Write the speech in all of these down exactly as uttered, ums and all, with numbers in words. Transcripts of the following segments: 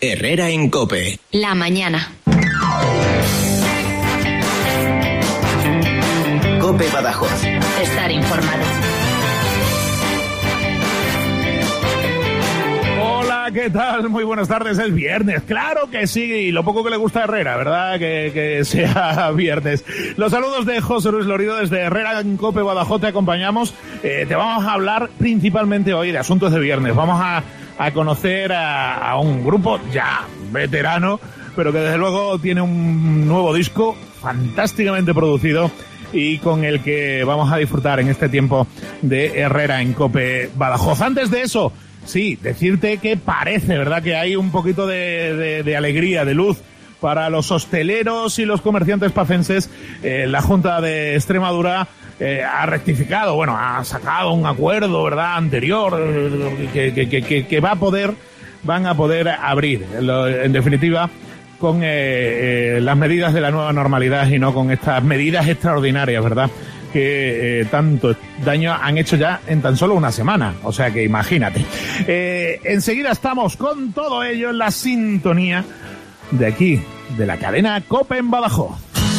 Herrera en COPE. La mañana. COPE Badajoz. Estar informado. Hola, ¿qué tal? Muy buenas tardes, es viernes. Claro que sí, y lo poco que le gusta a Herrera, ¿verdad? Que, que sea viernes. Los saludos de José Luis Lorido desde Herrera en COPE Badajoz, te acompañamos. Eh, te vamos a hablar principalmente hoy de asuntos de viernes. Vamos a, a conocer a, a un grupo ya veterano, pero que desde luego tiene un nuevo disco fantásticamente producido y con el que vamos a disfrutar en este tiempo de Herrera en COPE Badajoz. Antes de eso, sí, decirte que parece, ¿verdad?, que hay un poquito de, de, de alegría, de luz para los hosteleros y los comerciantes pacenses. Eh, la Junta de Extremadura eh, ha rectificado, bueno, ha sacado un acuerdo, ¿verdad?, anterior, que, que, que, que, que va a poder, van a poder abrir, en, lo, en definitiva, con eh, eh, las medidas de la nueva normalidad y no con estas medidas extraordinarias, ¿verdad?, que eh, tanto daño han hecho ya en tan solo una semana. O sea que imagínate. Eh, enseguida estamos con todo ello en la sintonía de aquí, de la cadena COPE en Badajoz.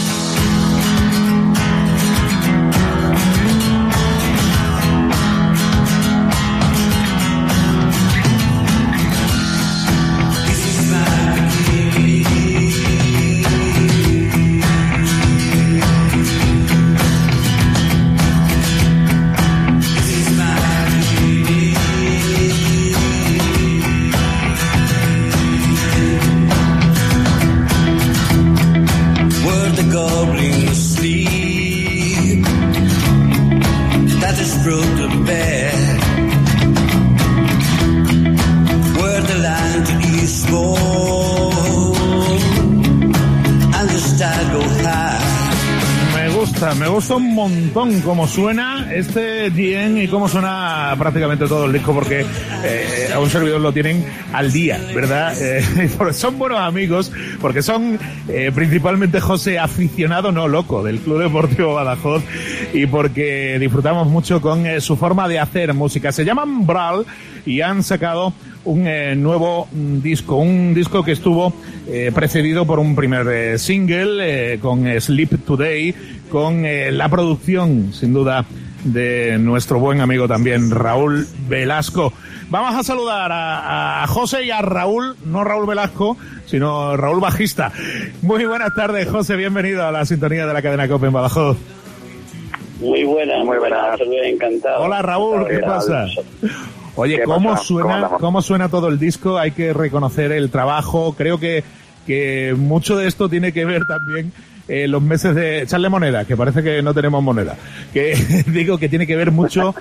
Me gusta un montón cómo suena este bien y cómo suena prácticamente todo el disco, porque eh, a un servidor lo tienen al día, ¿verdad? Eh, son buenos amigos, porque son eh, principalmente José aficionado, no loco, del Club Deportivo Badajoz, y porque disfrutamos mucho con eh, su forma de hacer música. Se llaman Brawl y han sacado un eh, nuevo disco, un disco que estuvo eh, precedido por un primer eh, single eh, con eh, Sleep Today, con eh, la producción, sin duda, de nuestro buen amigo también, Raúl Velasco. Vamos a saludar a, a José y a Raúl, no Raúl Velasco, sino Raúl Bajista. Muy buenas tardes, José, bienvenido a la sintonía de la cadena COPE en Badajoz. Muy buenas, muy buenas, encantado. Hola Raúl, ¿qué pasa? Oye, ¿cómo suena, cómo suena todo el disco? Hay que reconocer el trabajo. Creo que, que mucho de esto tiene que ver también eh, los meses de echarle moneda, que parece que no tenemos moneda. Que digo que tiene que ver mucho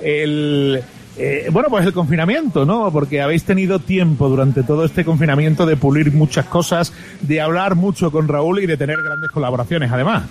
el, eh, bueno, pues el confinamiento, ¿no? Porque habéis tenido tiempo durante todo este confinamiento de pulir muchas cosas, de hablar mucho con Raúl y de tener grandes colaboraciones, además.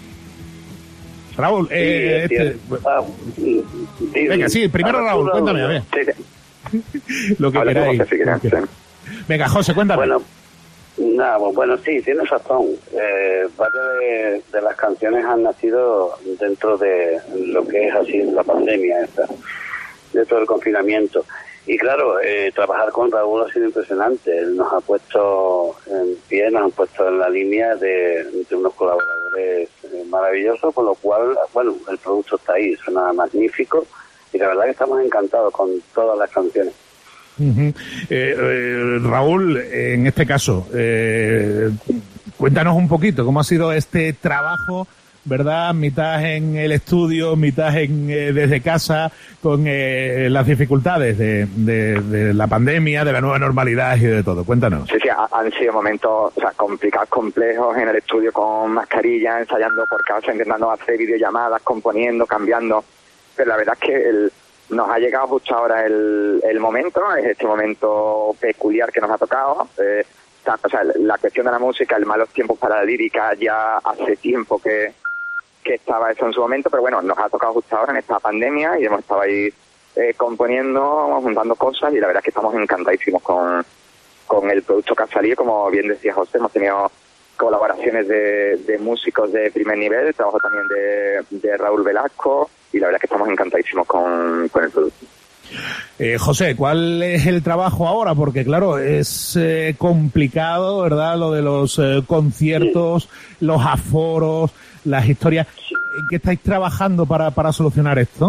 Raúl, eh, sí, este, ah, sí, sí, venga, sí, primero Raúl, cuéntame, a ver. Sí. Lo que queráis. Venga, José, cuéntame. Bueno, nada, bueno, sí, tienes razón. Eh, varias de, de las canciones han nacido dentro de lo que es así la pandemia, esta, dentro del confinamiento. Y claro, eh, trabajar con Raúl ha sido impresionante. Él nos ha puesto en pie, nos ha puesto en la línea de, de unos colaboradores eh, maravillosos, con lo cual, bueno, el producto está ahí, suena magnífico y la verdad que estamos encantados con todas las canciones. Uh-huh. eh, eh, Raúl, en este caso, eh, cuéntanos un poquito cómo ha sido este trabajo, ¿verdad? Mitad en el estudio, mitad en, eh, desde casa, con eh, las dificultades de, de, de la pandemia, de la nueva normalidad y de todo. Cuéntanos. Sí, sí, han sido momentos, o sea, complicados, complejos en el estudio con mascarilla, ensayando por casa, intentando hacer videollamadas, componiendo, cambiando. Pero la verdad es que el, nos ha llegado justo ahora el, el momento, es este momento peculiar que nos ha tocado. Eh, o sea, la cuestión de la música, el malos tiempos para la lírica, ya hace tiempo que que estaba eso en su momento, pero bueno, nos ha tocado justo ahora en esta pandemia y hemos estado ahí eh, componiendo, juntando cosas y la verdad es que estamos encantadísimos con, con el producto que ha salido. Como bien decía José, hemos tenido colaboraciones de, de músicos de primer nivel, trabajo también de, de Raúl Velasco y la verdad es que estamos encantadísimos con, con el producto. Eh, José, ¿cuál es el trabajo ahora? Porque claro, es eh, complicado, ¿verdad? Lo de los eh, conciertos, sí. los aforos, las historias. Sí. ¿En qué estáis trabajando para, para solucionar esto?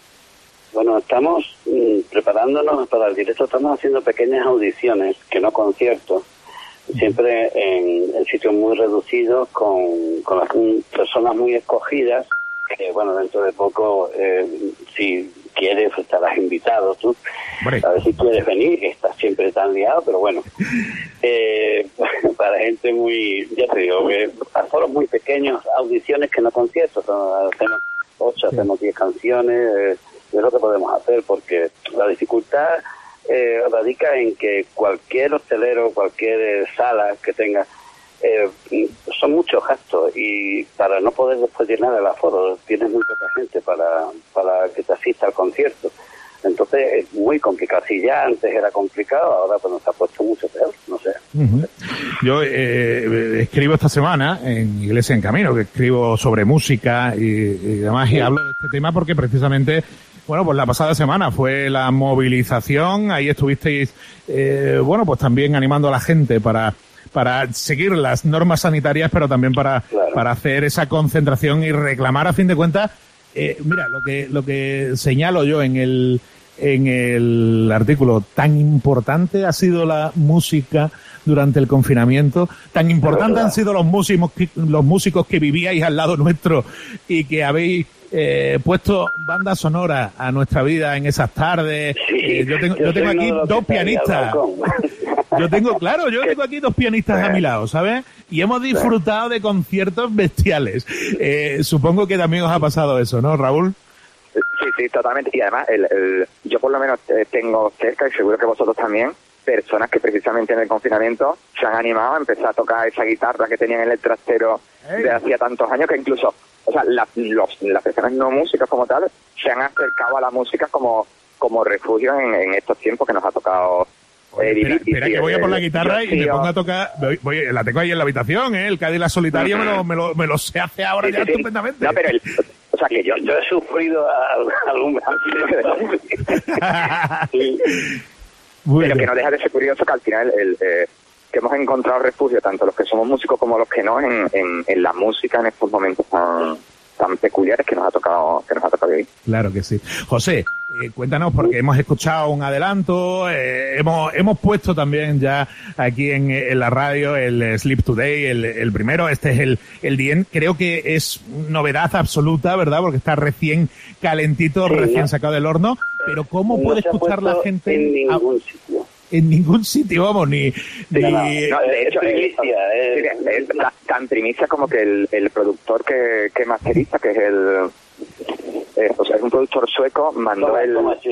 Bueno, estamos mm, preparándonos para el directo, estamos haciendo pequeñas audiciones, que no conciertos, siempre en, en sitios muy reducidos, con, con las personas muy escogidas, que bueno, dentro de poco, eh, si quieres, estarás invitado tú, bueno. A ver si quieres venir, que estás siempre tan liado, pero bueno, eh, para gente muy, ya te digo, que a foros muy pequeños, audiciones que no conciertos, hacemos ocho, sí. hacemos diez canciones, eh, es lo que podemos hacer, porque la dificultad eh, radica en que cualquier hostelero, cualquier eh, sala que tenga, eh, son muchos gastos, y para no poder después llenar el aforo tienes muy poca gente para, para que te asista al concierto. Entonces es muy complicado. Si ya antes era complicado, ahora pues nos ha puesto mucho peor, no sé. Uh-huh. Yo eh, escribo esta semana en Iglesia en Camino, que escribo sobre música y, y demás, y hablo de este tema porque precisamente, bueno, pues la pasada semana fue la movilización, ahí estuvisteis, eh, bueno, pues también animando a la gente para para seguir las normas sanitarias, pero también para, claro. para hacer esa concentración y reclamar, a fin de cuentas, eh, mira, lo que lo que señalo yo en el en el artículo, tan importante ha sido la música durante el confinamiento, tan importante han sido los músicos que, los músicos que vivíais al lado nuestro y que habéis eh, puesto banda sonora a nuestra vida en esas tardes. Sí, eh, yo tengo, yo yo tengo aquí dos pianistas. Yo tengo, claro, yo tengo aquí dos pianistas a mi lado, ¿sabes? Y hemos disfrutado de conciertos bestiales. Eh, supongo que también os ha pasado eso, ¿no, Raúl? Sí, sí, totalmente. Y además, el, el, yo por lo menos tengo cerca, y seguro que vosotros también, personas que precisamente en el confinamiento se han animado a empezar a tocar esa guitarra que tenían en el trastero hey. de hacía tantos años, que incluso, o sea, la, los, las personas no músicas como tal se han acercado a la música como, como refugio en, en estos tiempos que nos ha tocado. Oye, espera, espera que voy a por la guitarra yo, y me pongo a tocar, voy, voy, la tengo ahí en la habitación, ¿eh? El Cádiz la Solitaria uh-huh. me, lo, me, lo, me lo sé hace ahora sí, ya sí, estupendamente. No, pero el, o sea que yo, yo he sufrido algún sí. Pero que no deja de ser curioso que al final el, eh, que hemos encontrado refugio, tanto los que somos músicos como los que no, en, en, en la música en estos momentos tan, tan peculiares que nos ha tocado que nos ha tocado vivir. Claro que sí. José, eh, cuéntanos, porque hemos escuchado un adelanto, eh, hemos hemos puesto también ya aquí en, en la radio el Sleep Today, el, el primero, este es el el Dien, creo que es novedad absoluta, ¿verdad? Porque está recién calentito, sí, recién no, sacado del horno, pero ¿cómo no puede escuchar la gente? En ningún a, sitio. En ningún sitio, vamos, ni... ni... No, no, no, de hecho, es primicia, es, es, es, es tan primicia como que el, el productor que, que masteriza, que es el... Eh, o sea, es un productor sueco, mandó Toma, el...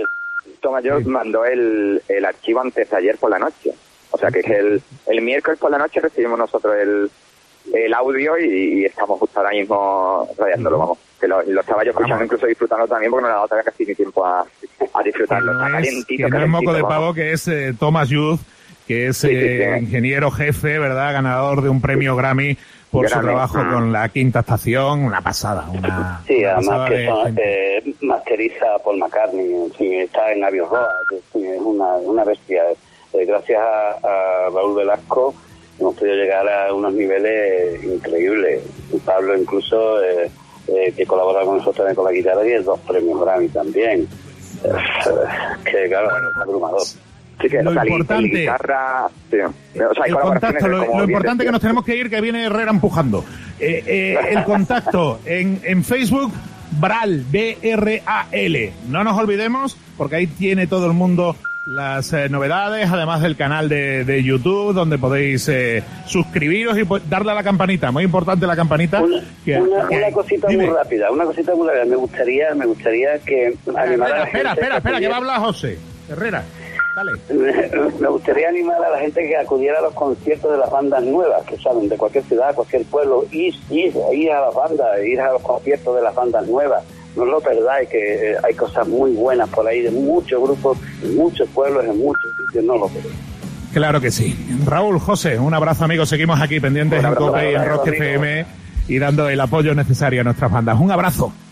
Toma yo, sí. mandó el, el archivo antes de ayer por la noche. O sea, que es el, el miércoles por la noche recibimos nosotros el, el audio y, y estamos justo ahora mismo radiándolo, vamos. Que lo, lo estaba yo escuchando, vamos. Incluso disfrutando también, porque no le ha dado todavía casi ni tiempo a, a disfrutarlo. Que no, es, que no es moco de pavo, que es eh, Thomas Youth, que es sí, sí, eh, sí. ingeniero jefe, ¿verdad? Ganador de un premio Grammy por Grammy. su trabajo ah. con La Quinta Estación. Una pasada, una Sí, una además pasada que son, eh, masteriza Paul McCartney, en fin, está en Abbey Road, que es una, una bestia. Eh, gracias a, a Raúl Velasco hemos podido llegar a unos niveles increíbles. Pablo incluso... Eh, Eh, que colabora con nosotros con la guitarra y es dos premios Grammy también. Eh, que claro, es abrumador. Sí, que, lo o sea, importante, guitarra, sí. o sea, el contacto, lo, lo importante es que nos tenemos que ir, que viene Herrera empujando. Eh, eh, el contacto en, en Facebook, Bral, B R A L. No nos olvidemos, porque ahí tiene todo el mundo las eh, novedades, además del canal de, de YouTube, donde podéis eh, suscribiros y darle a la campanita. Muy importante la campanita. Una, que, una, que, una cosita dime. muy rápida, una cosita muy rápida. Me gustaría, me gustaría que animara a la gente. Espera, espera, espera, que va a hablar José Herrera. Dale. Me gustaría animar a la gente que acudiera a los conciertos de las bandas nuevas, que saben, de cualquier ciudad, cualquier pueblo, ir, ir, ir a las bandas, ir a los conciertos de las bandas nuevas. No lo perdáis, que eh, hay cosas muy buenas por ahí, de muchos grupos, en muchos pueblos, en muchos sitios, no lo perdáis. Claro que sí. Raúl, José, un abrazo, amigos. Seguimos aquí pendientes en COPE y en Rock F M y dando el apoyo necesario a nuestras bandas. Un abrazo.